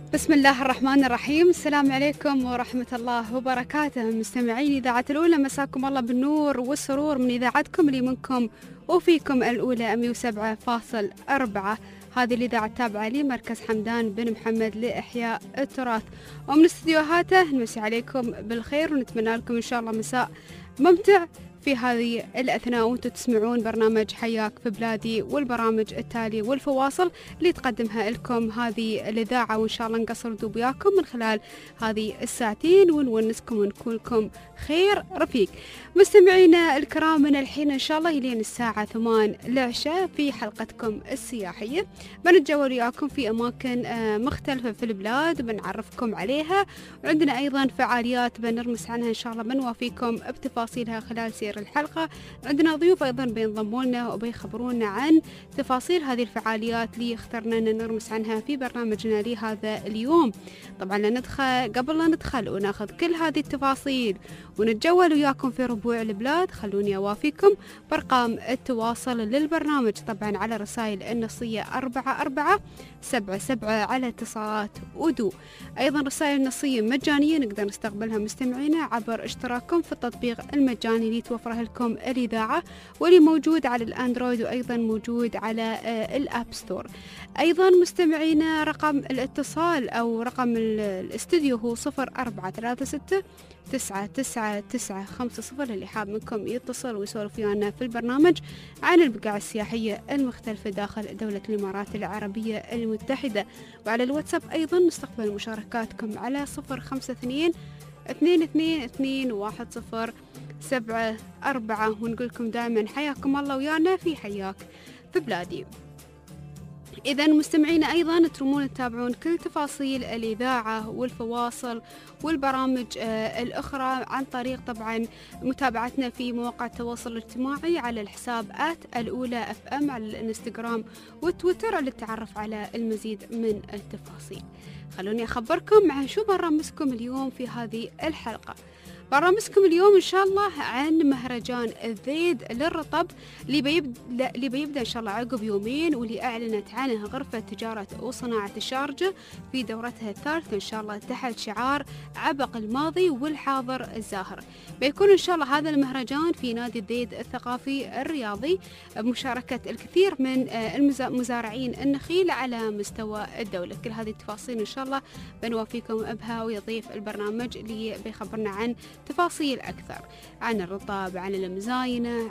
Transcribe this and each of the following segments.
بسم الله الرحمن الرحيم. السلام عليكم ورحمة الله وبركاته. مستمعين إذاعة الأولى، مساكم الله بالنور والسرور من إذاعتكم اللي منكم وفيكم الأولى 107.4. هذه الإذاعة التابعة لمركز حمدان بن محمد لإحياء التراث، ومن استديوهاته نمسي عليكم بالخير ونتمنى لكم إن شاء الله مساء ممتع في هذه الأثناء وانتم تسمعون برنامج حياك في بلادي والبرامج التالية والفواصل اللي تقدمها لكم هذه الإذاعة، وإن شاء الله نقصر دوب وياكم من خلال هذه الساعتين ونونسكم ونكون لكم خير رفيق. مستمعينا الكرام، من الحين إن شاء الله إلين الساعة 8 العشاء في حلقتكم السياحية بنتجول وياكم في أماكن مختلفة في البلاد بنعرفكم عليها، وعندنا أيضا فعاليات بنرمس عنها إن شاء الله بنوافيكم بتفاصيلها خلال سير الحلقة. عندنا ضيوف أيضا بينضموا لنا وبيخبرونا عن تفاصيل هذه الفعاليات اللي اخترنا أن نرمس عنها في برنامجنا لهذا اليوم. طبعا قبل لا ندخل وناخذ كل هذه التفاصيل ونتجول وياكم في ربوع البلاد، خلوني أوافيكم بأرقام التواصل للبرنامج، طبعا على رسائل النصية 4477 على اتصالات ودو. أيضا رسائل النصية مجانية نقدر نستقبلها مستمعينا عبر اشتراككم في التطبيق المجاني اللي توفره لكم الإذاعة، واللي موجود على الأندرويد وأيضا موجود على الأب ستور. أيضا مستمعينا رقم الاتصال أو رقم الاستديو هو 0436 9995 اللي حاب منكم يتصل ويسولف ويانا في البرنامج عن البقاع السياحية المختلفة داخل دولة الإمارات العربية المتحدة. وعلى الواتساب أيضا نستقبل مشاركاتكم على 052 222107 ونقول لكم دائما حياكم الله ويانا في حياك في بلادي. إذا مستمعين أيضا ترمون تتابعون كل تفاصيل الإذاعة والفواصل والبرامج الأخرى عن طريق طبعا متابعتنا في مواقع التواصل الاجتماعي على الحساب الأولى FM على الانستغرام والتويتر للتعرف على المزيد من التفاصيل. خلوني أخبركم عن شو برامجكم اليوم في هذه الحلقة. برامجكم اليوم إن شاء الله عن مهرجان الذيد للرطب اللي بيبدأ إن شاء الله عقب يومين، واللي أعلنت عنه غرفة تجارة وصناعة الشارجة في دورتها الثالثة إن شاء الله تحت شعار عبق الماضي والحاضر الزاهر. بيكون إن شاء الله هذا المهرجان في نادي الذيد الثقافي الرياضي بمشاركة الكثير من مزارعين النخيل على مستوى الدولة. كل هذه التفاصيل إن شاء الله بنوافيكم بها، ويضيف البرنامج اللي بيخبرنا عن تفاصيل أكثر عن الرطب، عن المزاينة،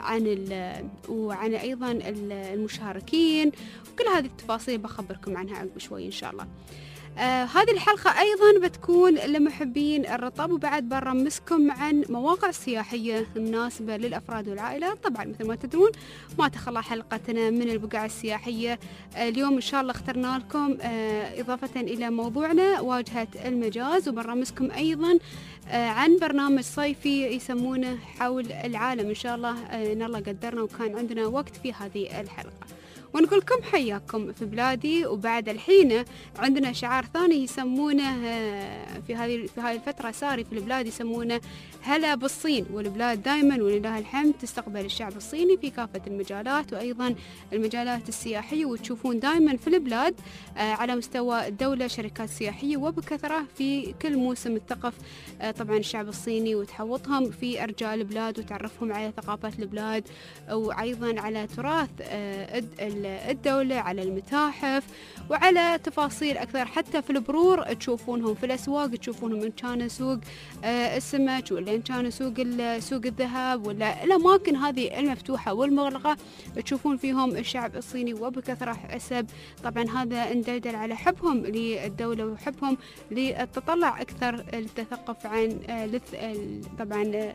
وعن أيضا المشاركين، وكل هذه التفاصيل بخبركم عنها عقب شوي إن شاء الله. هذه الحلقة أيضا بتكون لمحبين الرطب، وبعد برمسكم عن مواقع سياحية مناسبة للأفراد والعائلات. طبعا مثل ما تدرون ما تخلى حلقتنا من البقاع السياحية. اليوم إن شاء الله اخترنا لكم إضافة إلى موضوعنا واجهة المجاز، وبرمسكم أيضا عن برنامج صيفي يسمونه حول العالم إن شاء الله إن الله قدرنا وكان عندنا وقت في هذه الحلقة. ونقول لكم حياكم في بلادي. وبعد الحين عندنا شعار ثاني يسمونه في هذه الفترة ساري في البلاد، يسمونه هلا بالصين، والبلاد دائما ولله الحمد تستقبل الشعب الصيني في كافة المجالات وأيضا المجالات السياحية، وتشوفون دائما في البلاد على مستوى الدولة شركات سياحية وبكثرة في كل موسم الثقف طبعا الشعب الصيني، وتحوطهم في أرجاء البلاد وتعرفهم على ثقافات البلاد وأيضا على تراث الدولة، على المتاحف وعلى تفاصيل أكثر. حتى في البرور تشوفونهم، في الأسواق تشوفونهم إن كان سوق السمك ولا إن كان سوق الذهب ولا الأماكن هذه المفتوحة والمغلقة تشوفون فيهم الشعب الصيني وبكثرة حسب طبعا هذا ندلدل على حبهم للدولة وحبهم للتطلع أكثر للتثقف عن طبعا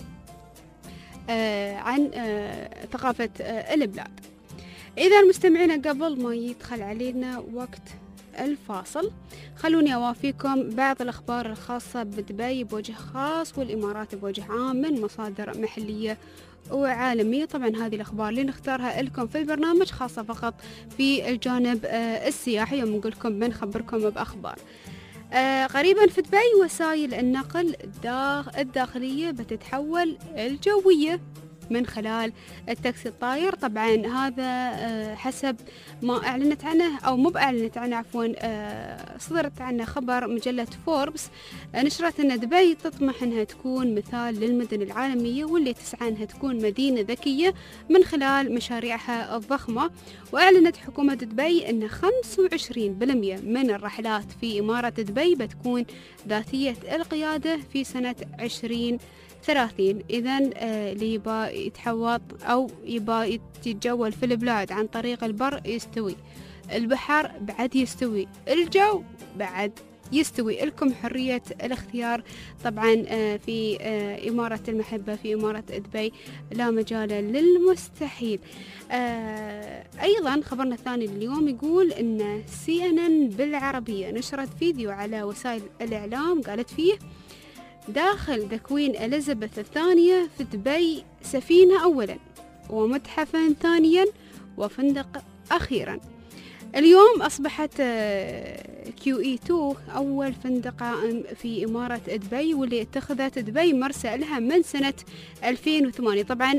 عن ثقافة البلاد. إذا مستمعينا قبل ما يدخل علينا وقت الفاصل خلوني أوافيكم بعض الأخبار الخاصة بدبي بوجه خاص والإمارات بوجه عام من مصادر محلية وعالمية. طبعا هذه الأخبار اللي نختارها لكم في البرنامج خاصة فقط في الجانب السياحي، يوم نقول لكم بنخبركم بأخبار. قريبا في دبي وسائل النقل الداخلية بتتحول الجوية من خلال التاكسي الطاير. طبعا هذا حسب ما أعلنت عنه أو مو بأعلنت عنه عفوا، صدرت عنه خبر مجلة فوربس، نشرت أن دبي تطمح أنها تكون مثال للمدن العالمية واللي تسعى أنها تكون مدينة ذكية من خلال مشاريعها الضخمة. وأعلنت حكومة دبي أن 25% من الرحلات في إمارة دبي بتكون ذاتية القيادة في سنة 2030. إذن اللي يبا يتحوط أو يبا يتجول في البلاد عن طريق البر يستوي، البحر بعد يستوي، الجو بعد يستوي، لكم حرية الاختيار طبعا في إمارة المحبة، في إمارة دبي لا مجال للمستحيل. أيضا خبرنا الثاني اليوم يقول أن CNN بالعربية نشرت فيديو على وسائل الإعلام قالت فيه: داخل ذا كوين إليزابيث الثانية في دبي سفينة أولا، ومتحفا ثانيا، وفندق أخيرا. اليوم أصبحت QE2 أول فندق عام في إمارة دبي، واللي اتخذت دبي مرسى لها من سنة 2008. طبعا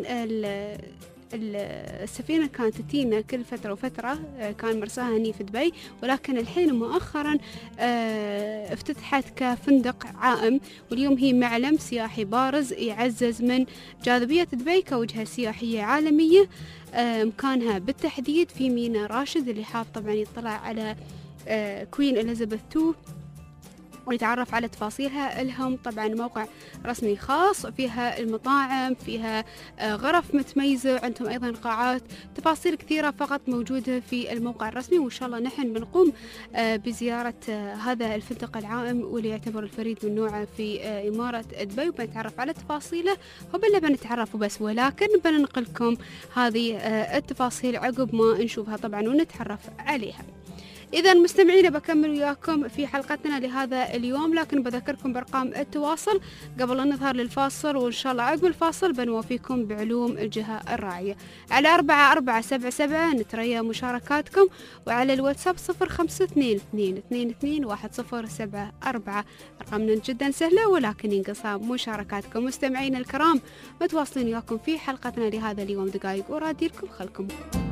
السفينة كانت تتينا كل فترة وفترة، كان مرساها هني في دبي، ولكن الحين مؤخرا افتتحت كفندق عائم، واليوم هي معلم سياحي بارز يعزز من جاذبية دبي كوجهة سياحية عالمية. مكانها بالتحديد في ميناء راشد، اللي حاب طبعا يطلع على كوين إليزابيث 2 ويتعرف على تفاصيلها. لهم طبعا موقع رسمي خاص فيها المطاعم، فيها غرف متميزة، عندهم أيضا قاعات، تفاصيل كثيرة فقط موجودة في الموقع الرسمي. وإن شاء الله نحن بنقوم بزيارة هذا الفندق العائم واللي يعتبر الفريد من نوعه في إمارة دبي، وبنتعرف على تفاصيله، وبلا بنتعرف بس ولكن بننقلكم هذه التفاصيل عقب ما نشوفها طبعا ونتعرف عليها. إذا مستمعين بكمل وياكم في حلقتنا لهذا اليوم، لكن بذكركم بأرقام التواصل قبل أن نظهر للفاصل، وإن شاء الله عقب الفاصل بنوافيكم بعلوم الجهة الراعية. على 4477 نتريا مشاركاتكم، وعلى الواتساب 0522221074. أرقامنا جدا سهلة ولكن ينقصها مشاركاتكم. مستمعين الكرام متواصلين وياكم في حلقتنا لهذا اليوم، دقائق وراديلكم خلكم.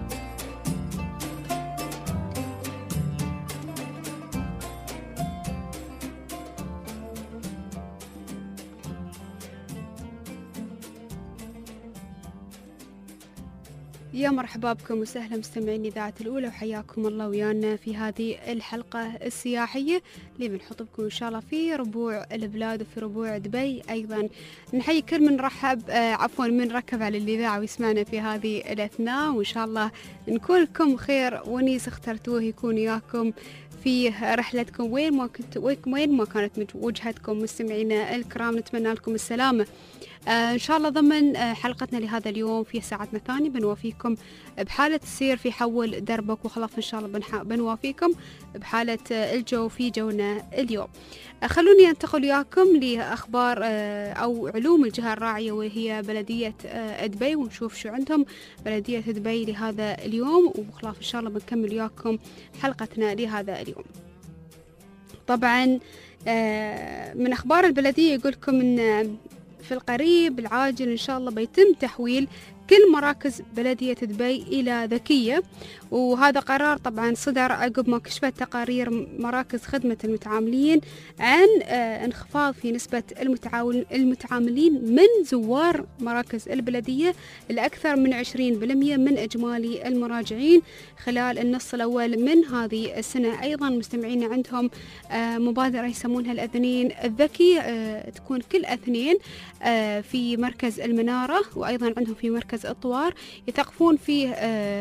يا مرحبا بكم وسهلا مستمعين إذاعة الأولى، وحياكم الله ويانا في هذه الحلقة السياحية اللي بنحط بكم إن شاء الله في ربوع البلاد وفي ربوع دبي. أيضا نحيي كل من من ركب على الإذاعة ويسمعنا في هذه الأثناء، وإن شاء الله نكون لكم خير ونيس اخترتوه يكون وياكم في رحلتكم وين ما كانت وجهتكم. مستمعينا الكرام نتمنى لكم السلامة إن شاء الله. ضمن حلقتنا لهذا اليوم في ساعتنا الثانية بنوافيكم بحالة السير في حول دربك وخلاف، إن شاء الله بنوافيكم بحالة الجو في جونا اليوم. خلوني أنتقل وياكم لأخبار أو علوم الجهة الراعية وهي بلدية دبي، ونشوف شو عندهم بلدية دبي لهذا اليوم، وخلاف إن شاء الله بنكمل وياكم حلقتنا لهذا اليوم. طبعا من أخبار البلدية يقولكم أن في القريب العاجل إن شاء الله بيتم تحويل كل مراكز بلدية دبي إلى ذكية، وهذا قرار طبعا صدر عقب ما كشفت تقارير مراكز خدمة المتعاملين عن انخفاض في نسبة المتعاملين من زوار مراكز البلدية لأكثر من 20% من إجمالي المراجعين خلال النص الأول من هذه السنة. أيضا مستمعين عندهم مبادرة يسمونها الأذنين الذكي، تكون كل أثنين في مركز المنارة، وأيضا عندهم في مركز الطوار يثقفون فيه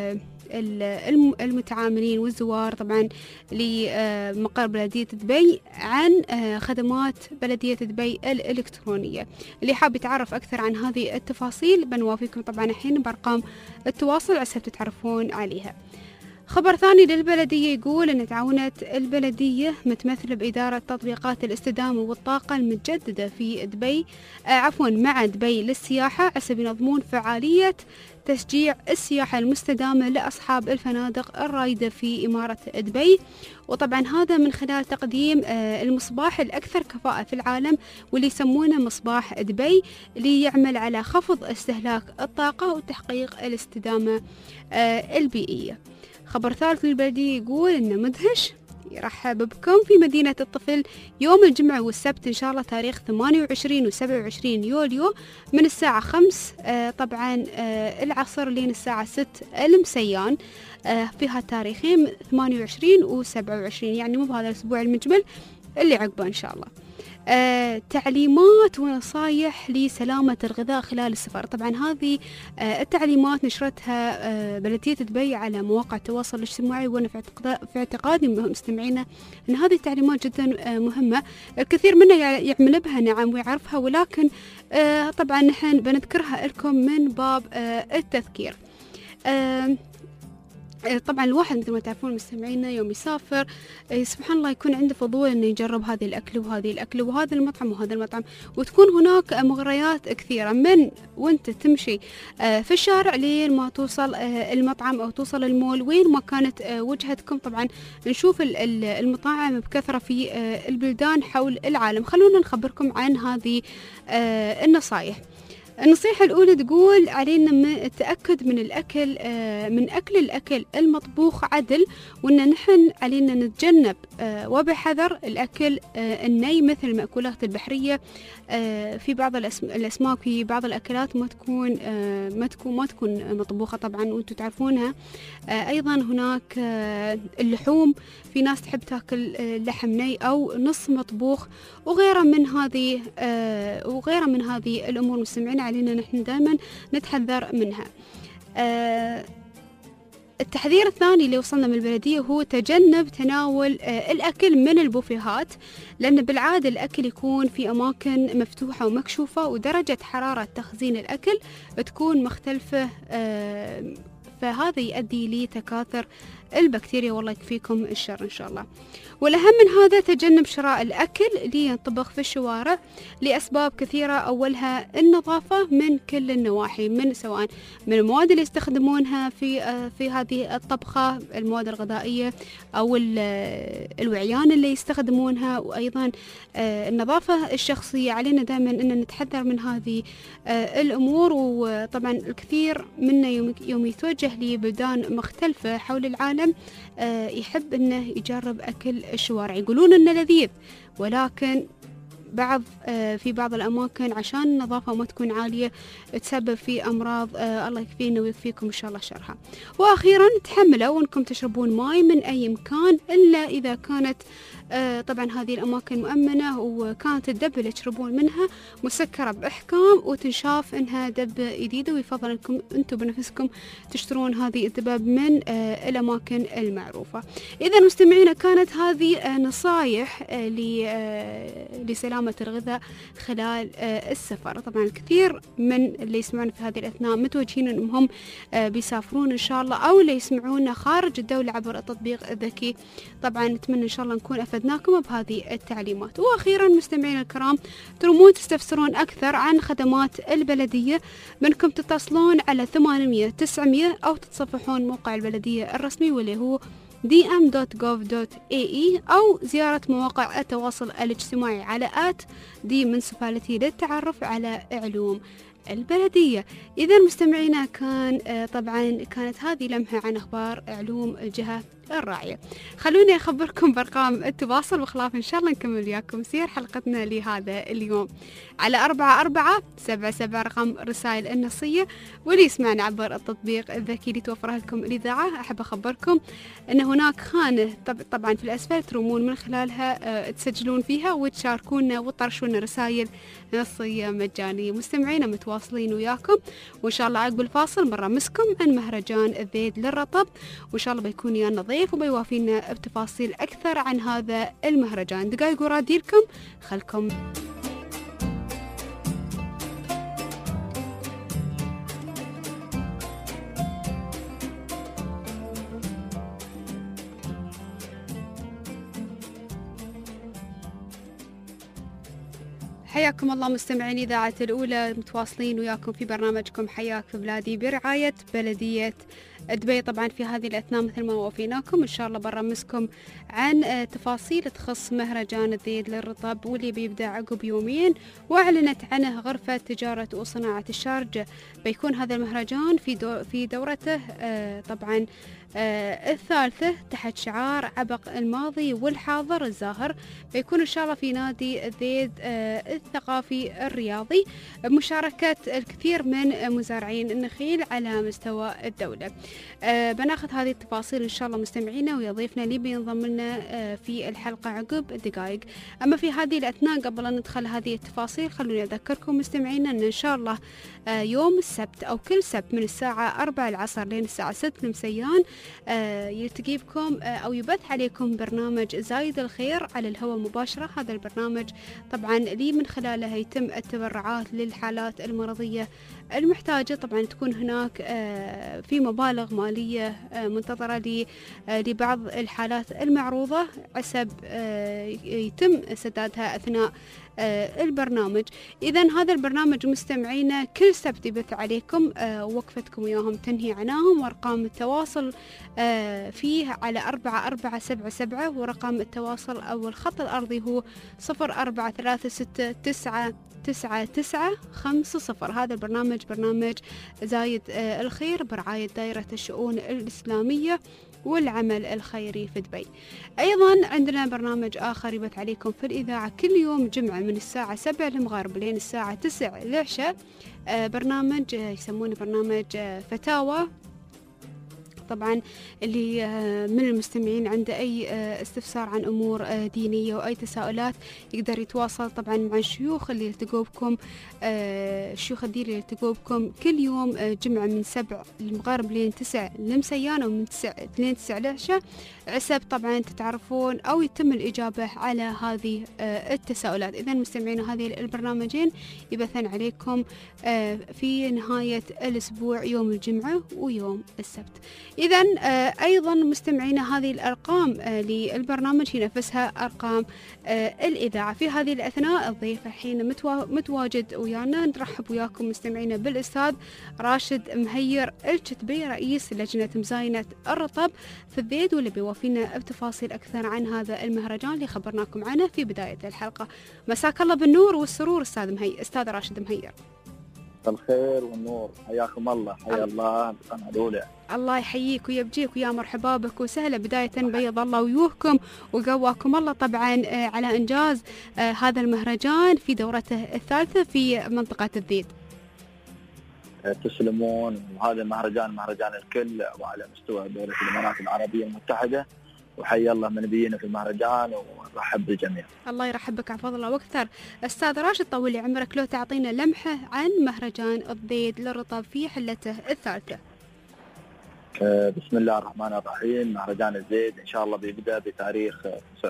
المتعاملين والزوار طبعا لمقر بلدية دبي عن خدمات بلدية دبي الإلكترونية. اللي حاب يتعرف أكثر عن هذه التفاصيل بنوافيكم طبعا الحين بأرقام التواصل عسى تتعرفون عليها. خبر ثاني للبلدية يقول أن تعاونت البلدية متمثلة بإدارة تطبيقات الاستدامة والطاقة المتجددة في دبي مع دبي للسياحة حسب ينظمون فعالية تشجيع السياحة المستدامة لأصحاب الفنادق الرائدة في إمارة دبي. وطبعا هذا من خلال تقديم المصباح الأكثر كفاءة في العالم واللي يسمونه مصباح دبي، اللي يعمل على خفض استهلاك الطاقة وتحقيق الاستدامة البيئية. خبر ثالث للبلدية يقول إنه مدهش يرحب بكم في مدينة الطفل يوم الجمعة والسبت إن شاء الله تاريخ 28 و27 يوليو من الساعة 5 طبعا العصر لين الساعة 6 المسيان في هالتاريخين 28 و27، يعني مو بهذا الأسبوع المجمل اللي عقبه إن شاء الله. تعليمات ونصايح لسلامة الغذاء خلال السفر. طبعا هذه التعليمات نشرتها بلدية دبي على مواقع التواصل الاجتماعي، وانا في اعتقادي مستمعينا ان هذه التعليمات جدا مهمة. الكثير منا يعمل بها نعم ويعرفها، ولكن طبعا نحن بنذكرها لكم من باب التذكير. طبعا الواحد مثل ما تعرفون مستمعينا يوم يسافر سبحان الله يكون عنده فضول انه يجرب هذه الاكل وهذه الاكل وهذا المطعم وهذا المطعم، وتكون هناك مغريات كثيره من وانت تمشي في الشارع لين ما توصل المطعم او توصل المول وين ما كانت وجهتكم. طبعا نشوف المطاعم بكثره في البلدان حول العالم. خلونا نخبركم عن هذه النصائح. النصيحة الأولى تقول علينا التأكد من الأكل الأكل المطبوخ عدل، وأن نحن علينا نتجنب وبحذر الأكل الني مثل المأكولات البحرية. في بعض الأسماك في بعض الأكلات ما تكون مطبوخة طبعا وأنتم تعرفونها. أيضا هناك اللحوم، في ناس تحب تاكل لحم ني أو نص مطبوخ وغيرها من هذه الأمور. مستمعين علينا نحن دائما نتحذر منها. التحذير الثاني اللي وصلنا من البلدية هو تجنب تناول الأكل من البوفيهات، لأن بالعادة الأكل يكون في أماكن مفتوحة ومكشوفة ودرجة حرارة تخزين الأكل تكون مختلفة، فهذا يؤدي لتكاثر البكتيريا والله يكفيكم الشر إن شاء الله. والأهم من هذا تجنب شراء الأكل اللي ينطبخ في الشوارع لأسباب كثيرة، أولها النظافة من كل النواحي، من سواء من المواد اللي يستخدمونها في هذه الطبخة، المواد الغذائية أو الوعيان اللي يستخدمونها، وأيضا النظافة الشخصية. علينا دائما أن نتحذر من هذه الأمور. وطبعا الكثير منا يوم يتوجه لبلدان مختلفة حول العالم يحب أنه يجرب أكل الشوارع، يقولون أنه لذيذ، ولكن في بعض الأماكن عشان النظافة ما تكون عالية تسبب في أمراض الله يكفينا ويكفيكم إن شاء الله شرها. وأخيرا تحملوا أنكم تشربون ماء من أي مكان إلا إذا كانت طبعا هذه الأماكن مؤمنة وكانت الدبة اللي تشربون منها مسكرة بإحكام وتنشاف إنها دبة جديدة، ويفضل أنكم أنتم بنفسكم تشترون هذه الدباب من الأماكن المعروفة. إذا مستمعينا كانت هذه نصايح لسلامة الغذاء خلال السفر. طبعا الكثير من اللي يسمعون في هذه الأثناء متوجهين أنهم هم بيسافرون إن شاء الله أو اللي يسمعونا خارج الدولة عبر التطبيق الذكي. طبعا نتمنى إن شاء الله نكون أفدناكم بهذه التعليمات. وأخيرا مستمعينا الكرام ترمون تستفسرون أكثر عن خدمات البلدية منكم تتصلون على 800 900 أو تتصفحون موقع البلدية الرسمي واللي هو dm.gov.ae أو زيارة مواقع التواصل الاجتماعي على @dmunicipality للتعرف على علوم البلدية. إذا مستمعينا كانت هذه لمحة عن أخبار علوم الجهة الراعية. خلوني أخبركم بأرقام التواصل وخلاف إن شاء الله نكمل وياكم سير حلقتنا لهذا اليوم على 4477 رقم رسائل النصية، واللي يسمعنا عبر التطبيق الذكي اللي توفرها لكم الإذاعة. أحب أخبركم أن هناك خانة طبعا في الأسفل ترومون من خلالها تسجلون فيها وتشاركونا وتطرشونا رسائل نصية مجانية. مستمعينا متواصلين وياكم، وإن شاء الله عقب الفاصل مرة مسكم عن مهرجان الذيد للرطب، وإن شاء الله بيكون يانا ضيف وبيوافينا بتفاصيل أكثر عن هذا المهرجان. دقائق وراديلكم خلكم. حياكم الله مستمعين إذاعة الأولى، متواصلين وياكم في برنامجكم حياك في بلادي برعاية بلدية دبي. طبعا في هذه الأثناء مثل ما وفيناكم إن شاء الله برمسكم عن تفاصيل تخص مهرجان الذيد للرطب واللي بيبدأ عقب يومين، وأعلنت عنه غرفة تجارة وصناعة الشارجة. بيكون هذا المهرجان في دورته طبعا الثالثة تحت شعار عبق الماضي والحاضر الزاهر. بيكون إن شاء الله في نادي الذيد الثقافي الرياضي بمشاركة الكثير من مزارعين النخيل على مستوى الدولة. بناخذ هذه التفاصيل إن شاء الله مستمعينا ويا ضيفنا اللي بينضم لنا في الحلقة عقب دقائق. أما في هذه الأثناء قبل أن ندخل هذه التفاصيل خلوني أذكركم مستمعينا أن إن شاء الله يوم السبت أو كل سبت من الساعة 4 العصر لين الساعة 6 المسيان يلتقي بكم أو يبث عليكم برنامج زايد الخير على الهواء مباشرة. هذا البرنامج طبعا اللي من خلاله يتم التبرعات للحالات المرضية المحتاجة. طبعا تكون هناك في مبالغ مالية منتظرة لبعض الحالات المعروضة عسب يتم سدادها أثناء البرنامج. إذن هذا البرنامج مستمعينا كل سبت يبث عليكم وقفتكم وياهم تنهي عناهم، وأرقام التواصل فيه على 4477، ورقم التواصل أو الخط الأرضي هو 0436999950. هذا البرنامج برنامج زايد الخير برعاية دائرة الشؤون الإسلامية والعمل الخيري في دبي. أيضا عندنا برنامج آخر يبث عليكم في الإذاعة كل يوم جمعة من الساعة 7 المغرب لين الساعة 9 العشاء، برنامج يسمونه برنامج فتاوى. طبعا اللي من المستمعين عنده أي استفسار عن أمور دينية وأي تساؤلات يقدر يتواصل طبعا مع الشيوخ اللي يلتقوا بكم، الشيوخ الدين اللي يلتقوا بكم كل يوم جمعة من 7 المغرب لين 9 المسيان، أو من 9 لين 9 العشاء، عسب طبعا تتعرفون أو يتم الإجابة على هذه التساؤلات. إذا مستمعين هذه البرنامجين يبثن عليكم في نهاية الأسبوع يوم الجمعة ويوم السبت. إذا أيضا مستمعينا هذه الأرقام للبرنامج هي نفسها أرقام الإذاعة. في هذه الأثناء الضيف الحين متواجد ويانا، نرحب وياكم مستمعينا بالأستاذ راشد مهير الكتبي رئيس لجنة مزاينة الرطب في الذيد، واللي بيوفينا بتفاصيل أكثر عن هذا المهرجان اللي خبرناكم عنه في بداية الحلقة. مساك الله بالنور والسرور أستاذ راشد مهير. الخير والنور، حياكم الله. حيا الله القناة الأولى. الله يحييك ويبجيك ويا مرحبا بك وسهلا. بداية بيض الله وجوهكم وقواكم الله طبعا على إنجاز هذا المهرجان في دورته الثالثة في منطقة الذيد. تسلمون. وهذا المهرجان مهرجان الكل وعلى مستوى دولة الإمارات العربية المتحدة، وحيا الله من بينا في المهرجان ونرحب بالجميع. الله يرحب بك عفوا الله واكثر. استاذ راشد طول لي عمرك، لو تعطينا لمحة عن مهرجان الذيد للرطب في حلته الثالثة. بسم الله الرحمن الرحيم. مهرجان الذيد إن شاء الله بيبدأ بتاريخ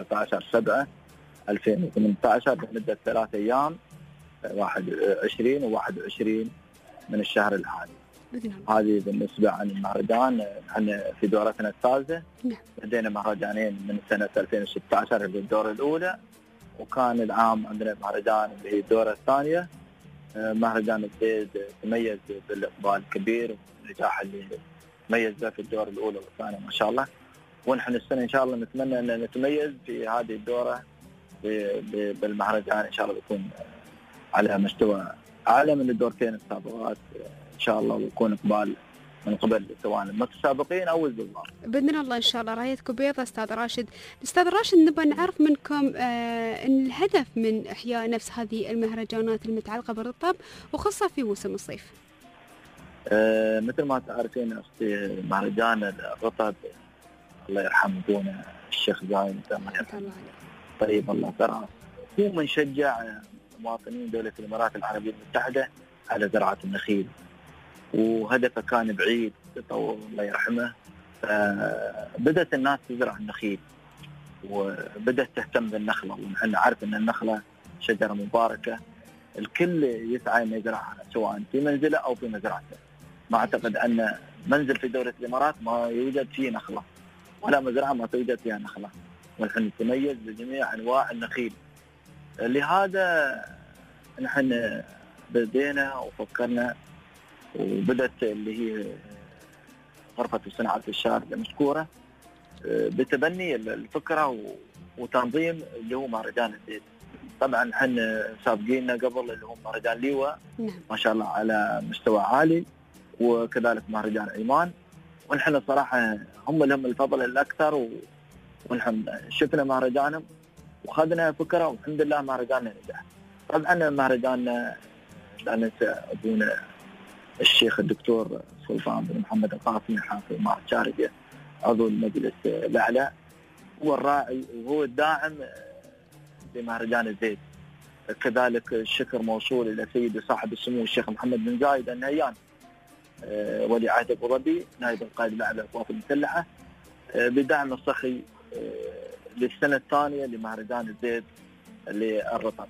19/7/2018 لمدة 3 أيام، 21 و21 من الشهر الحالي. هذه بالنسبة عن المهرجان. احنا في دورتنا الثالثة. بدينا مهرجانين من سنة 2016 اللي الدورة الأولى، وكان العام عندنا مهرجان اللي هي الدورة الثانية. مهرجان الذيد تميز بالإقبال الكبير والنجاح اللي تميز به في الدورة الأولى والثانية ما شاء الله. ونحن السنة إن شاء الله نتمنى أن نتميز في هذه الدورة بالمهرجان، إن شاء الله بيكون على مستوى أعلى من الدورتين السابقات إن شاء الله، ويكون إقبال من قبل سواء المتسابقين أو الزوار بإذن الله. إن شاء الله رايتكم بيضة أستاذ راشد. أستاذ راشد نبغى نعرف منكم إن الهدف من إحياء نفس هذه المهرجانات المتعلقة بالرطب وخاصة في موسم الصيف. مثل ما تعرفين أختي، مهرجان الرطب الله يرحم أبونا الشيخ زايد الله يرحمه طيب الله ثراه، هو من شجع مواطنين دولة الإمارات العربية المتحدة على زراعة النخيل، وهدفه كان بعيد تطور الله يرحمه. بدأت الناس تزرع النخيل وبدأت تهتم بالنخلة، ونحن عارف أن النخلة شجرة مباركة الكل يسعى أن يزرعها سواء في منزله أو في مزرعته. ما أعتقد أن منزل في دولة الإمارات ما يوجد فيه نخلة، ولا مزرعة ما توجد فيها نخلة، ونحن نتميز بجميع أنواع النخيل. لهذا نحن بدينا وفكرنا وبدت اللي هي غرفة صناعة الشارع المذكورة بتبني الفكرة وتنظيم اللي هو مهرجان الزيت. طبعا نحن سابقيننا قبل اللي هو مهرجان ليوة ما شاء الله على مستوى عالي، وكذلك مهرجان عمان، ونحن صراحة هم لهم الفضل الأكثر، ونحن شفنا مهرجانهم وخذنا فكرة والحمد لله مهرجاننا نجح. طبعا مهرجاننا لا ننسى أبونا الشيخ الدكتور سلطان بن محمد القاسمي حافظ معهد شارقة عضو المجلس الأعلى، هو الراعي وهو الداعم لمهرجان الزيت. كذلك الشكر موصول إلى سيدي صاحب السمو الشيخ محمد بن زايد النهيان ولي عهد أبو ظبي نائب القائد الأعلى للقوات المسلحة بدعم الصخي للسنة الثانية لمهرجان الزيت للرطب.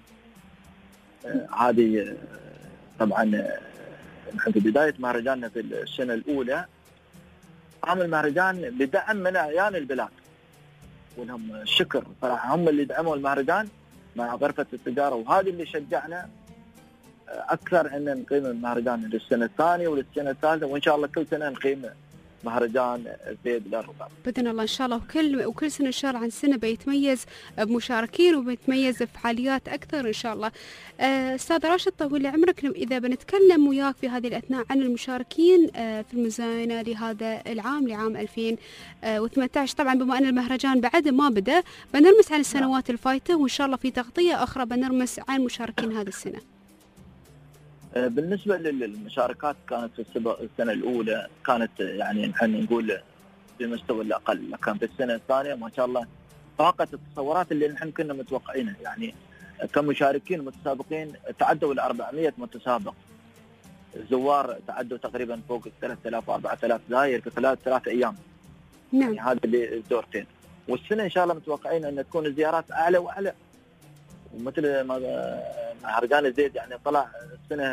هذه طبعا نحن في بداية مهرجاننا في السنة الأولى عمل مهرجان بدعم من أعيان البلاد، ولهم الشكر صراحة، هم اللي دعموا المهرجان مع غرفة التجارة، وهذا اللي شجعنا أكثر أن نقيم المهرجان للسنة الثانية وللسنة الثالثة، وإن شاء الله كل سنة نقيم مهرجان الزيت للرطب بإذن الله. إن شاء الله وكل سنة إن شاء الله عن سنة بيتميز بمشاركين وبيتميز بفعاليات أكثر إن شاء الله. أستاذ راشد طويل عمرك، إذا بنتكلم وياك في هذه الأثناء عن المشاركين في المزاينة لهذا العام لعام 2018، طبعا بما أن المهرجان بعد ما بدأ بنرمس عن السنوات الفايتة، وإن شاء الله في تغطية أخرى بنرمس عن مشاركين هذه السنة. بالنسبة للمشاركات كانت في السنة الأولى كانت يعني نحن نقول بمستوى الأقل، لكن في السنة الثانية ما شاء الله فاقت التصورات اللي نحن كنا متوقعينها. يعني كمشاركين متسابقين تعدوا ال 400 متسابق، الزوار تعدوا تقريبا فوق 3000 و 4000 زاير في خلال 3 أيام. نعم. يعني هذا اللي الدورتين، والسنة إن شاء الله متوقعين أن تكون الزيارات أعلى وأعلى، ومثل ما مهرجان الزيت يعني طلع السنة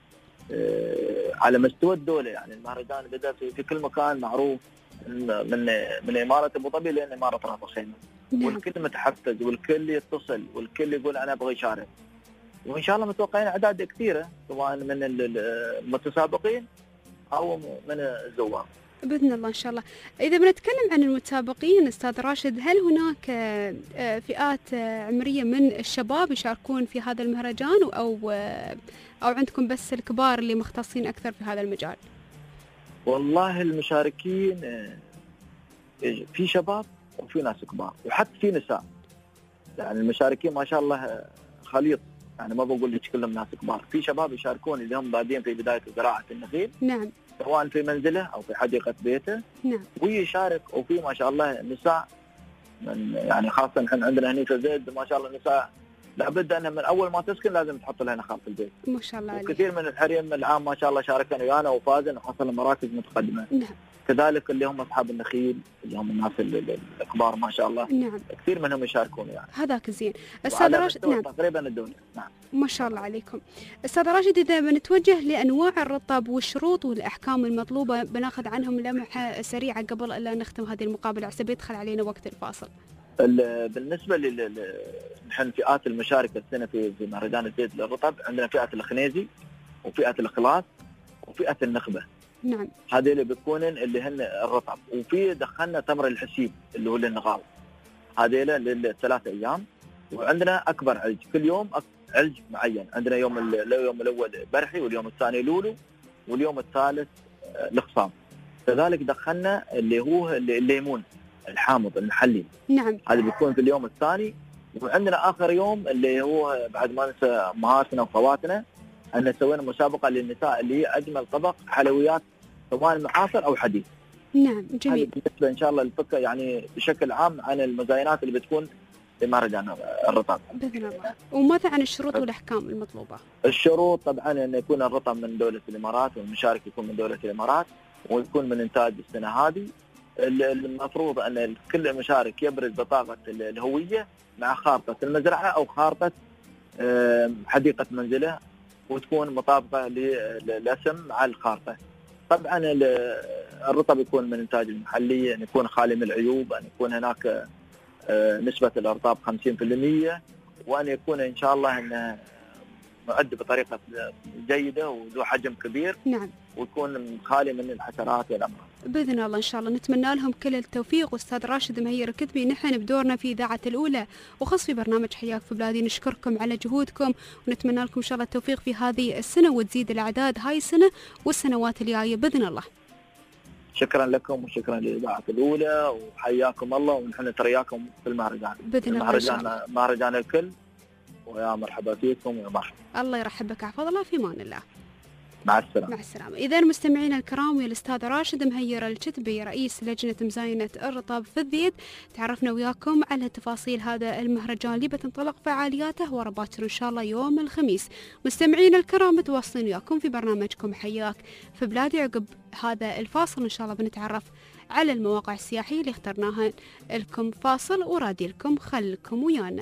على مستوى الدولة. يعني المهرجان بدأ في كل مكان معروف من إمارة أبو ظبي لين إمارة راس الخيمة، والكل متحفز والكل يتصل والكل يقول أنا أبغى يشارك، وإن شاء الله متوقعين أعداد كثيرة سواء من المتسابقين أو من الزوار بإذن الله إن شاء الله. إذا بنتكلم عن المتسابقين أستاذ راشد، هل هناك فئات عمرية من الشباب يشاركون في هذا المهرجان أو عندكم بس الكبار اللي مختصين أكثر في هذا المجال؟ والله المشاركين في شباب وفي ناس كبار وحتى في نساء، يعني المشاركين ما شاء الله خليط، يعني ما بقول لك كلهم ناس كبار، في شباب يشاركون اللي هم بادين في بداية زراعة النخيل. نعم. سواء في منزله أو في حديقة بيته. نعم. ويشارك، وفي ما شاء الله نساء من يعني خاصة نحن عندنا هني في زيد ما شاء الله نساء لابد أنها من أول ما تسكن لازم تحط لها نخال في البيت. ما شاء الله. وكثير من الحريم العام ما شاء الله شاركنا ويانا وفازن وحصلنا مراكز متقدمة. نعم. كذلك اللي هم أصحاب النخيل اللي هم الناس الكبار ما شاء الله. نعم. كثير منهم يشاركون يعني. هذاك زين. أستاذ راشد. نعم. تقريبا الدولة. نعم. ما شاء الله عليكم. أستاذ راشد، إذا بنتوجه لأنواع الرطب والشروط والأحكام المطلوبة بناخذ عنهم لمحة سريعة قبل ألا نختم هذه المقابلة عشان بيدخل علينا وقت الفاصل. بالنسبة نحن فئات المشاركة السنة في مهرجان الزيت للرطب عندنا فئة الخنيزي وفئة الإخلاص وفئة النخبة. نعم. هذه اللي بتكون اللي هن الرطب، وفي دخلنا تمر الحسيب اللي هو للنغال، هذه لل3 أيام. وعندنا أكبر علج، كل يوم علج معين، عندنا يوم الأول برحي واليوم الثاني لولو واليوم الثالث الخصام. كذلك دخلنا اللي هو الليمون الحامض المحلي. نعم. هذا بيكون في اليوم الثاني. وعندنا آخر يوم اللي هو بعد ما ننسى أمهاتنا وخواتنا أن سوينا مسابقة للنساء اللي هي أجمل طبق حلويات سواء معاصر أو حديث. نعم جميل. بالنسبة إن شاء الله الفكرة يعني بشكل عام عن المزاينات اللي بتكون في مهرجان الرطب بإذن الله. وماذا عن الشروط والأحكام المطلوبة؟ الشروط طبعا أن يكون الرطب من دولة الإمارات والمشارك يكون من دولة الإمارات ويكون من إنتاج السنة هذه. المفروض أن كل مشارك يبرز بطاقة الهوية مع خارطة المزرعة أو خارطة حديقة منزله وتكون مطابقة للاسم مع الخارطة. طبعا الرطب يكون من إنتاج المحلي، أن يكون خالي من العيوب، أن يكون هناك نسبة الأرطاب 50%، وأن يكون إن شاء الله أن مؤدي بطريقة جيدة وذو حجم كبير. نعم. ويكون خالي من الحشرات والأمراض بإذن الله إن شاء الله. نتمنى لهم كل التوفيق. أستاذ راشد مهير الكتبي، نحن بدورنا في إذاعة الأولى وخاص في برنامج حياك في بلادي نشكركم على جهودكم، ونتمنى لكم إن شاء الله التوفيق في هذه السنة وتزيد الأعداد هاي السنة والسنوات الجاية بإذن الله. شكرا لكم وشكرا للإذاعة الأولى وحياكم الله، ونحن نترياكم في المهرجان بإذن الله. مهرجان الكل، ويا مرحبا فيكم ويا مرحبا. الله يرحبك عفو الله، في امان الله. مع السلامة. مع السلامة. إذا مستمعينا الكرام، ويا الأستاذ راشد مهير الكتبي رئيس لجنة مزاينة الرطب في الذيد، تعرفنا وياكم على تفاصيل هذا المهرجان اللي بتنطلق فعالياته ورا باكر إن شاء الله يوم الخميس. مستمعينا الكرام، متواصلين وياكم في برنامجكم حياك في بلادي. عقب هذا الفاصل إن شاء الله بنتعرف على المواقع السياحية اللي اخترناها لكم. فاصل ورادي لكم، خلكم ويانا.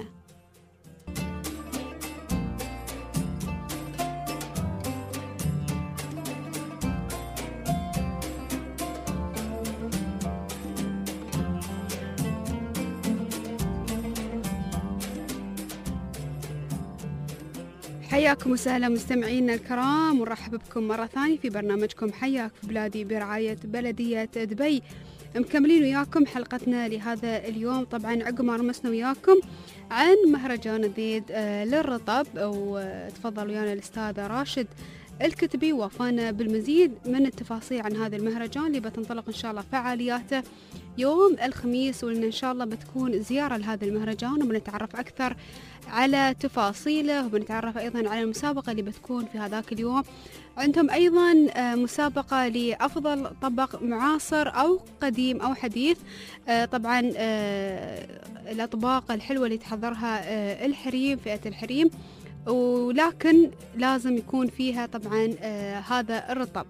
حياكم وسهلا مستمعينا الكرام، ونرحب بكم مرة ثانية في برنامجكم حياك في بلادي برعاية بلدية دبي. مكملين وياكم حلقتنا لهذا اليوم. طبعا عقب ما رمسنا وياكم عن مهرجان الذيد للرطب، وتفضل ويانا الأستاذ راشد الكتبي وافانا بالمزيد من التفاصيل عن هذا المهرجان اللي بتنطلق إن شاء الله فعالياته يوم الخميس، وإن إن شاء الله بتكون زيارة لهذا المهرجان وبنتعرف أكثر على تفاصيله، وبنتعرف أيضا على المسابقة اللي بتكون في هذاك اليوم. عندهم أيضا مسابقة لأفضل طبق معاصر أو قديم أو حديث. طبعا الأطباق الحلوة اللي تحضرها الحريم، فئة الحريم، ولكن لازم يكون فيها طبعا هذا الرطب.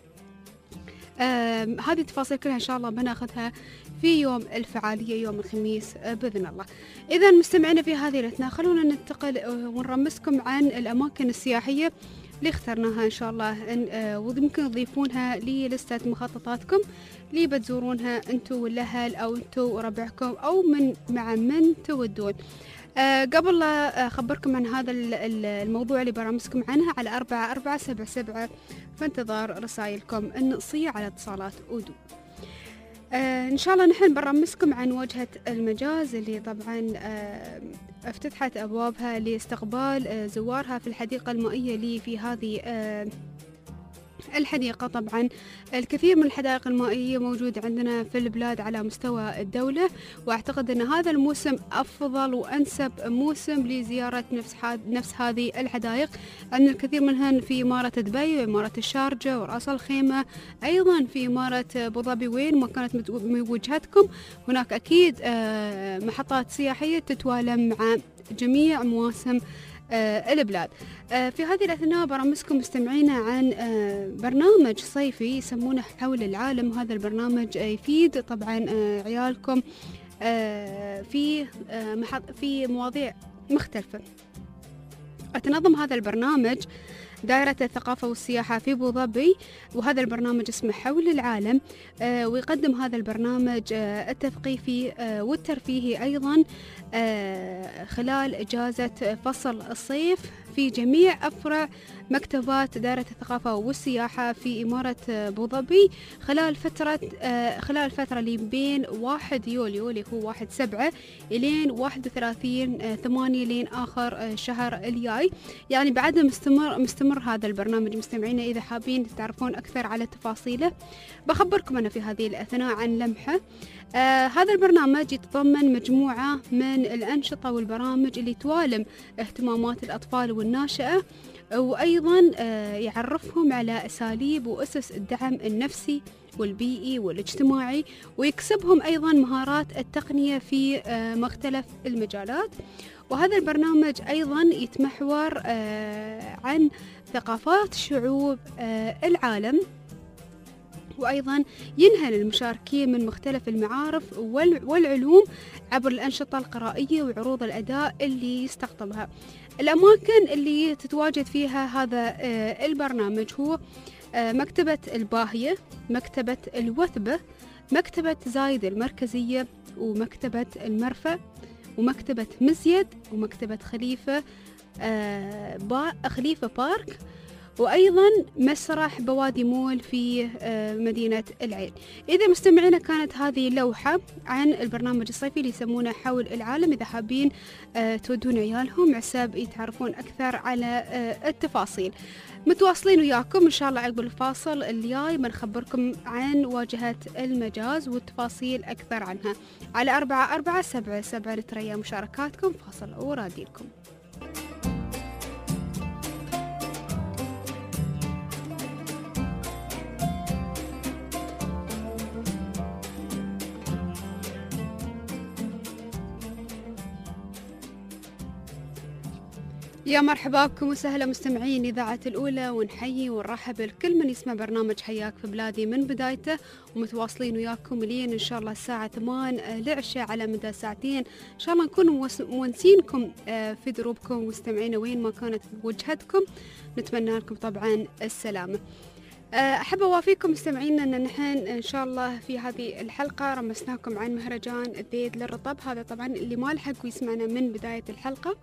هذه التفاصيل كلها إن شاء الله بناخذها في يوم الفعالية يوم الخميس بإذن الله. إذا مستمعين في هذه الأثناء، خلونا ننتقل ونرمسكم عن الأماكن السياحية اللي اخترناها إن شاء الله، ويمكن تضيفونها للستة مخططاتكم اللي بتزورونها أنتوا والأهل أو أنتوا وربعكم أو مع من تودون. قبل لا أخبركم عن هذا الموضوع اللي برامسكم عنها على 4477 في انتظار رسائلكم النصية على اتصالات أودو. إن شاء الله نحن برامسكم عن وجهة المجاز اللي طبعا افتتحت أبوابها لاستقبال زوارها في الحديقة المائية اللي في هذه الحديقة. طبعا الكثير من الحدائق المائية موجود عندنا في البلاد على مستوى الدولة، وأعتقد أن هذا الموسم أفضل وأنسب موسم لزيارة نفس هذه الحدائق. عندنا الكثير منهن في إمارة دبي وإمارة الشارجة ورأس الخيمة، أيضا في إمارة أبو ظبي وين ما كانت وجهتكم. هناك أكيد محطات سياحية تتوالم مع جميع مواسم البلاد. في هذه الأثناء برامجكم مستمعينا عن برنامج صيفي يسمونه حول العالم، وهذا البرنامج يفيد طبعا عيالكم في مواضيع مختلفة. أتنظم هذا البرنامج دائرة الثقافة والسياحة في أبو ظبي، وهذا البرنامج اسمه حول العالم. ويقدم هذا البرنامج التثقيفي والترفيهي أيضا خلال إجازة فصل الصيف في جميع أفرع مكتبات دائرة الثقافة والسياحة في إمارة أبو ظبي خلال الفترة اللي بين 1 يوليو اللي هو 1/7 إلين 31/8 لين آخر شهر الجاي. يعني بعد مستمر هذا البرنامج مستمعينا. إذا حابين تعرفون أكثر على تفاصيله بخبركم أنا في هذه الأثناء عن لمحة. هذا البرنامج يتضمن مجموعة من الأنشطة والبرامج اللي توالم اهتمامات الأطفال والناشئة، وأيضا يعرفهم على أساليب وأسس الدعم النفسي والبيئي والاجتماعي، ويكسبهم أيضا مهارات التقنية في مختلف المجالات. وهذا البرنامج أيضا يتمحور عن ثقافات شعوب العالم، وأيضا ينهل المشاركين من مختلف المعارف والعلوم عبر الأنشطة القرائية وعروض الأداء اللي يستقطبها. الأماكن اللي تتواجد فيها هذا البرنامج هو مكتبة الباهية، مكتبة الوثبة، مكتبة زايد المركزية، ومكتبة المرفأ، ومكتبة مزيد، ومكتبة خليفة، خليفة بارك، وأيضا مسرح بوادي مول في مدينة العين. إذا مستمعينا كانت هذه لوحة عن البرنامج الصيفي اللي يسمونه حول العالم، إذا حابين تودون عيالهم عساب يتعرفون أكثر على التفاصيل. متواصلين وياكم إن شاء الله عقب الفاصل الجاي بنخبركم عن واجهة المجاز والتفاصيل أكثر عنها. على 4477 نتريا مشاركاتكم. فاصل وراديلكم. يا مرحبا بكم وسهلا مستمعين إذاعة الأولى، ونحيي ونرحب الكل من يسمع برنامج حياك في بلادي من بدايته، ومتواصلين وياكم لين إن شاء الله الساعة 8 العشاء على مدى ساعتين. إن شاء الله نكون مونسينكم في دروبكم مستمعين وين ما كانت وجهتكم. نتمنى لكم طبعا السلامة. أحب أوافيكم مستمعين أن نحن إن شاء الله في هذه الحلقة رمسناكم عن مهرجان الذيد للرطب، هذا طبعا اللي ما لحق ويسمعنا من بداية الحلقة،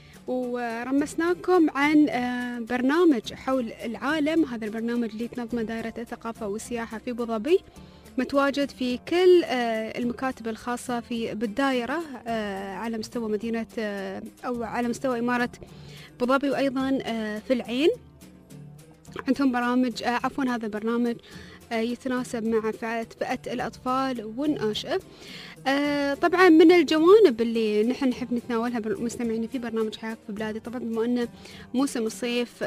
ورمسناكم عن برنامج حول العالم. هذا البرنامج اللي تنظمه دائرة الثقافة والسياحة في أبوظبي، متواجد في كل المكاتب الخاصة بالدائرة على مستوى مدينة أو على مستوى إمارة أبوظبي، وأيضا في العين عندهم برامج هذا البرنامج يتناسب مع فئة الأطفال والناشئة. طبعا من الجوانب اللي نحن نحب نتناولها مستمعين في برنامج حياك في بلادي، طبعا بما أنه موسم الصيف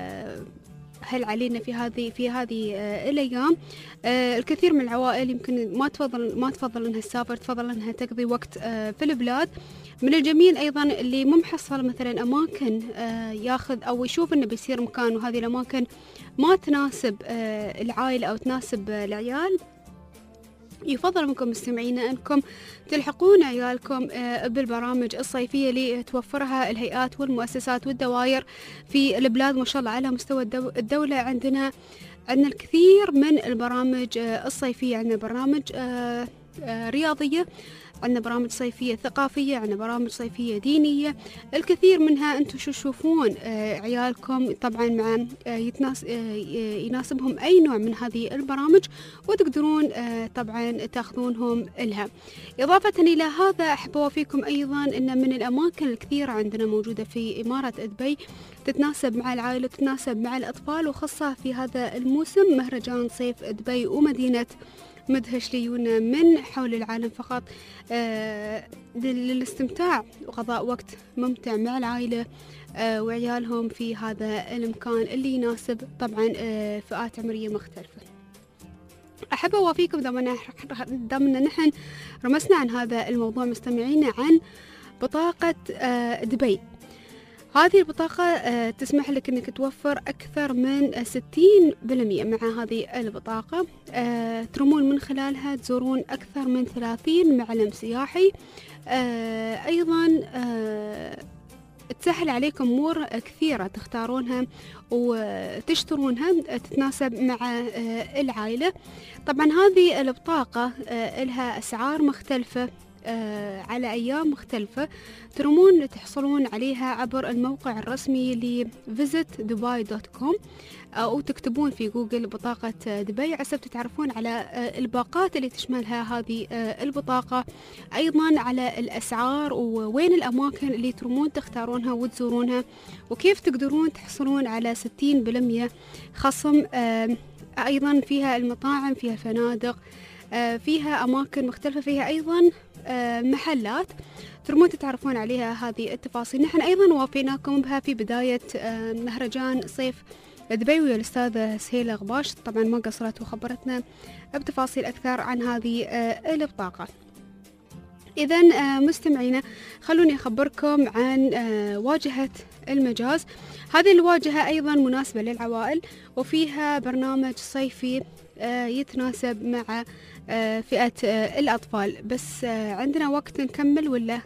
هل علينا في هذه الأيام، الكثير من العوائل يمكن ما تفضل أنها تسافر، تفضل أنها تقضي وقت في البلاد. من الجميل أيضا اللي مو محصل مثلا أماكن ياخذ أو يشوف أنه بيصير مكان وهذه الأماكن ما تناسب العائلة أو تناسب العيال، يفضل منكم مستمعين أنكم تلحقون عيالكم بالبرامج الصيفية اللي توفرها الهيئات والمؤسسات والدوائر في البلاد. ما شاء الله على مستوى الدولة عندنا الكثير من البرامج الصيفية. عندنا برامج رياضية، عندنا برامج صيفية ثقافية، عندنا برامج صيفية دينية، الكثير منها أنتم شو تشوفون عيالكم طبعا مع يناسبهم أي نوع من هذه البرامج وتقدرون طبعا تاخذونهم لها. إضافة إلى هذا أحب أوفيكم أيضا أن من الأماكن الكثيرة عندنا موجودة في إمارة دبي تتناسب مع العائلة وتتناسب مع الأطفال، وخاصة في هذا الموسم مهرجان صيف دبي ومدينة مدهش ليونا من حول العالم فقط للاستمتاع وقضاء وقت ممتع مع العائلة وعيالهم في هذا المكان اللي يناسب طبعا فئات عمرية مختلفة. أحب أوافيكم ضمن نحن رمسنا عن هذا الموضوع مستمعين عن بطاقة دبي. هذه البطاقة تسمح لك أنك توفر أكثر من 60% مع هذه البطاقة، ترمون من خلالها تزورون أكثر من 30 معلم سياحي، أيضا تسهل عليكم أمور كثيرة تختارونها وتشترونها تتناسب مع العائلة. طبعا هذه البطاقة لها أسعار مختلفة على أيام مختلفة، ترمون تحصلون عليها عبر الموقع الرسمي ل visitdubai.com أو تكتبون في جوجل بطاقة دبي عسب تتعرفون على الباقات اللي تشملها هذه البطاقة، أيضا على الأسعار ووين الأماكن اللي ترمون تختارونها وتزورونها، وكيف تقدرون تحصلون على 60% خصم. أيضا فيها المطاعم، فيها فنادق، فيها أماكن مختلفة، فيها أيضا محلات ترمون تتعرفون عليها هذه التفاصيل. نحن أيضا وافيناكم بها في بداية مهرجان صيف دبي ويا الأستاذة سهيلة غباش، طبعا ما قصرت وخبرتنا بتفاصيل أكثر عن هذه البطاقة. إذن مستمعينا خلوني أخبركم عن واجهة المجاز. هذه الواجهة أيضا مناسبة للعوائل وفيها برنامج صيفي يتناسب مع فئة الأطفال. بس عندنا وقت نكمل ولا؟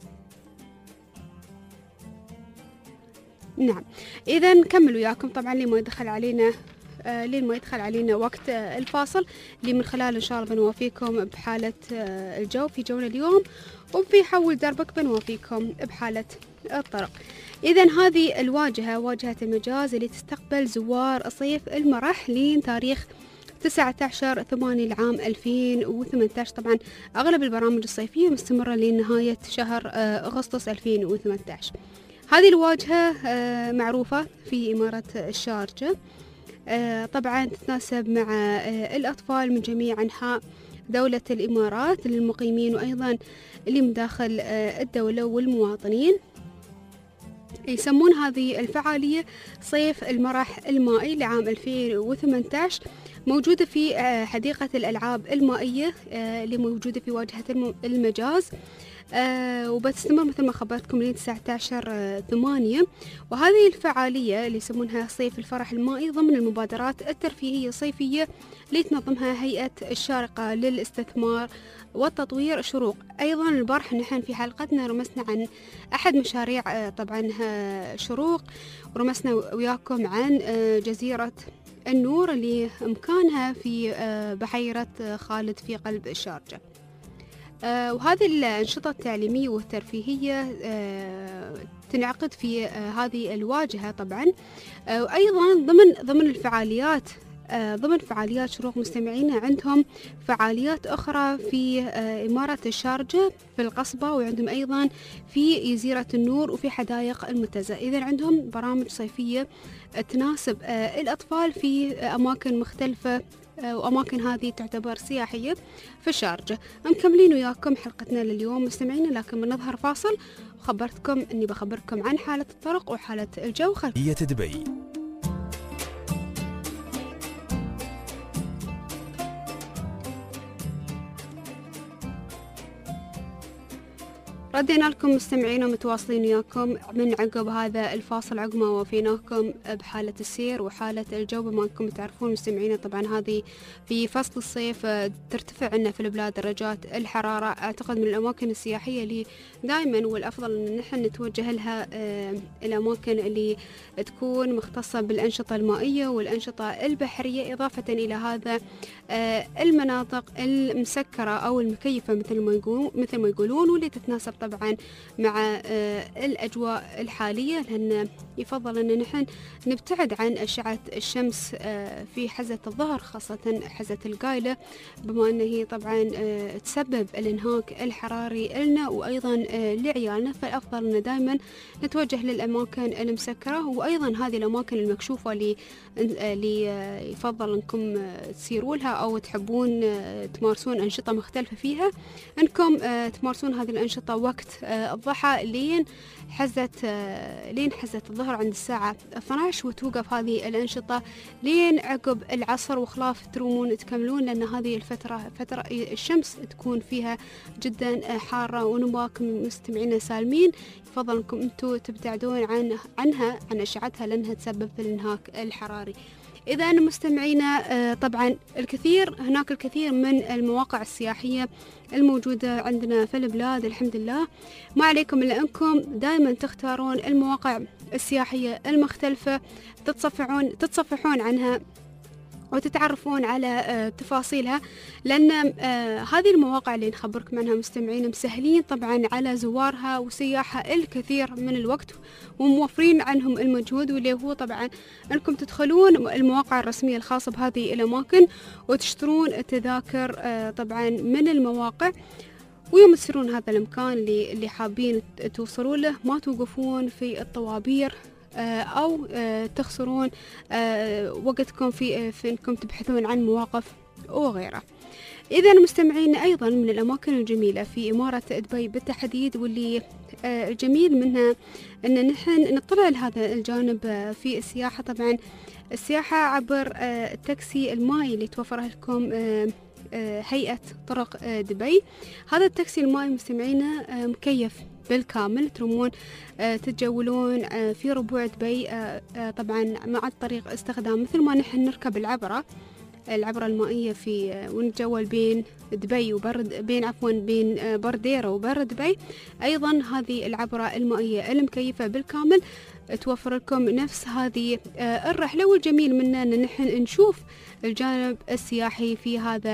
نعم، إذا نكمل وياكم طبعا لين ما يدخل علينا وقت الفاصل اللي من خلال إن شاء الله بنوافيكم بحالة الجو في جونا اليوم، وفي حول دربك بنوافيكم بحالة الطرق. إذن هذه الواجهة واجهة المجاز اللي تستقبل زوار صيف المرح لين تاريخ 19/8 العام 2018. طبعا أغلب البرامج الصيفية مستمرة لنهاية شهر أغسطس 2018. هذه الواجهة معروفة في إمارة الشارجة، طبعا تتناسب مع الأطفال من جميع أنحاء دولة الإمارات للمقيمين وأيضا اللي من داخل الدولة والمواطنين. يسمون هذه الفعالية صيف المرح المائي لعام 2018، موجودة في حديقة الألعاب المائية اللي موجودة في واجهة المجاز، وبتستمر مثل ما خبرتكم لين 19/8. وهذه الفعالية اللي يسمونها صيف الفرح المائي ضمن المبادرات الترفيهية الصيفية اللي تنظمها هيئة الشارقة للاستثمار والتطوير شروق. أيضا البارحة نحن في حلقتنا رمسنا عن أحد مشاريع طبعا شروق، ورمسنا وياكم عن جزيرة النور اللي مكانها في بحيرة خالد في قلب الشارجة. وهذه الأنشطة التعليمية والترفيهية تنعقد في هذه الواجهة طبعا، وأيضا ضمن فعاليات شروق مستمعينا عندهم فعاليات أخرى في إمارة الشارجة في القصبة، وعندهم أيضا في جزيرة النور وفي حدائق المنتزه. إذا عندهم برامج صيفية تناسب الأطفال في أماكن مختلفة، وأماكن هذه تعتبر سياحية في الشارجة. مكملين وياكم حلقتنا لليوم مستمعين، لكن بنظهر فاصل وخبرتكم أني بخبركم عن حالة الطرق وحالة الجو. خلفية دبي. ردينا لكم مستمعين ومتواصلين وياكم من عقب هذا الفاصل، عقب ما وفيناكم بحالة السير وحالة الجو. بما أنكم تعرفون مستمعين طبعا هذه في فصل الصيف ترتفع عنا في البلاد درجات الحرارة. أعتقد من الأماكن السياحية اللي دائما والأفضل أن نحن نتوجه لها الأماكن اللي تكون مختصة بالأنشطة المائية والأنشطة البحرية، إضافة إلى هذا المناطق المسكرة أو المكيفة مثل ما يقولون، واللي تتناسب طبعا مع الأجواء الحالية، لأن يفضل أن نحن نبتعد عن أشعة الشمس في حزة الظهر، خاصة حزة القايلة، بما أنه طبعا تسبب الانهاك الحراري لنا وأيضا لعيالنا. فالأفضل أن دائما نتوجه للأماكن المسكرة، وأيضا هذه الأماكن المكشوفة اللي يفضل أنكم تسيروا لها أو تحبون تمارسون أنشطة مختلفة فيها، أنكم تمارسون هذه الأنشطة وقت الضحى لين حزة الظهر عند الساعة 12، وتوقف هذه الأنشطة لين عقب العصر وخلاف ترومون تكملون، لأن هذه فترة الشمس تكون فيها جدا حارة، ونباكم مستمعين سالمين يفضل أنكم أنتم تبتعدون عنها عن أشعتها لأنها تسبب في الانهاك الحراري. إذا مستمعينا طبعا هناك الكثير من المواقع السياحية الموجودة عندنا في البلاد الحمد لله، ما عليكم إلا أنكم دائما تختارون المواقع السياحية المختلفة، تتصفحون عنها وتتعرفون على تفاصيلها، لأن هذه المواقع اللي نخبركم عنها مستمعين مسهلين طبعا على زوارها وسياحها الكثير من الوقت، وموفرين عنهم المجهود، واللي هو طبعا أنكم تدخلون المواقع الرسمية الخاصة بهذه الأماكن وتشترون التذاكر طبعا من المواقع، ويوم تصيرون هذا المكان اللي حابين توصلون له ما توقفون في الطوابير أو تخسرون وقتكم في أنكم تبحثون عن مواقف وغيره. إذا مستمعين أيضا من الأماكن الجميلة في إمارة دبي بالتحديد، واللي الجميل منها أن نحن نطلع لهذا الجانب في السياحة. طبعا السياحة عبر التاكسي المائي اللي توفره لكم هيئة طرق دبي. هذا التاكسي المائي مستمعينا مكيف بالكامل، ترمون تتجولون في ربوع دبي طبعا مع طريق استخدام مثل ما نحن نركب العبرة المائية ونتجول بين دبي بين برديرة وبر دبي. أيضا هذه العبرة المائية المكيفة بالكامل توفر لكم نفس هذه الرحلة، والجميل منها أن نحن نشوف الجانب السياحي في هذا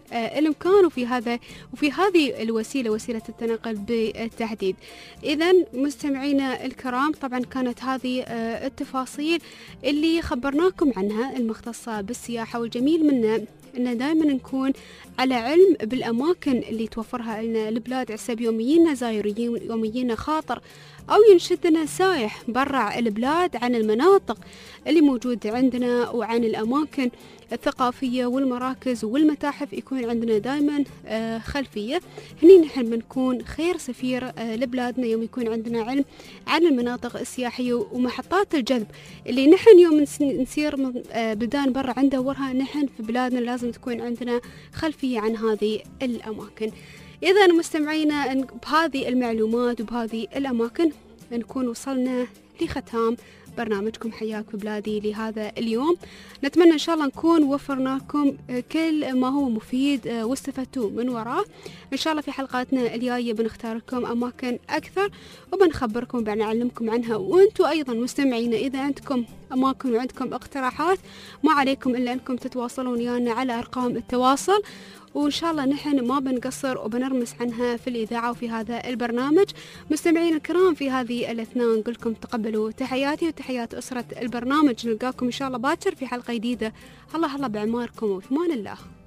الإمكان وفي هذه الوسيلة، وسيلة التنقل بالتحديد. إذا مستمعينا الكرام، طبعا كانت هذه التفاصيل اللي خبرناكم عنها المختصة بالسياحة، والجميل منها أن دائما نكون على علم بالأماكن اللي توفرها لنا البلاد، عسب يوميين زائرين، يوميين خاطر أو ينشدنا سايح برا البلاد عن المناطق اللي موجودة عندنا وعن الأماكن الثقافية والمراكز والمتاحف، يكون عندنا دائما خلفية. هني نحن بنكون خير سفير لبلادنا يوم يكون عندنا علم عن المناطق السياحية ومحطات الجذب اللي نحن يوم نسير بلدان برا ندورها، نحن في بلادنا لازم تكون عندنا خلفية عن هذه الأماكن. إذا مستمعينا بهذه المعلومات وبهذه الأماكن نكون وصلنا لختام برنامجكم حياك في بلادي لهذا اليوم. نتمنى إن شاء الله نكون وفرناكم كل ما هو مفيد واستفدتوا من وراه. إن شاء الله في حلقاتنا الجاية بنختار لكم أماكن أكثر وبنخبركم وبنعلمكم عنها، وأنتم أيضا مستمعين إذا عندكم أماكن وعندكم اقتراحات ما عليكم إلا أنكم تتواصلون ويانا على أرقام التواصل، وإن شاء الله نحن ما بنقصر وبنرمس عنها في الإذاعة وفي هذا البرنامج. مستمعين الكرام، في هذه الأثناء نقول لكم تقبلوا تحياتي وتحيات أسرة البرنامج. نلقاكم إن شاء الله باكر في حلقة جديدة. الله بعماركم وفي أمان الله.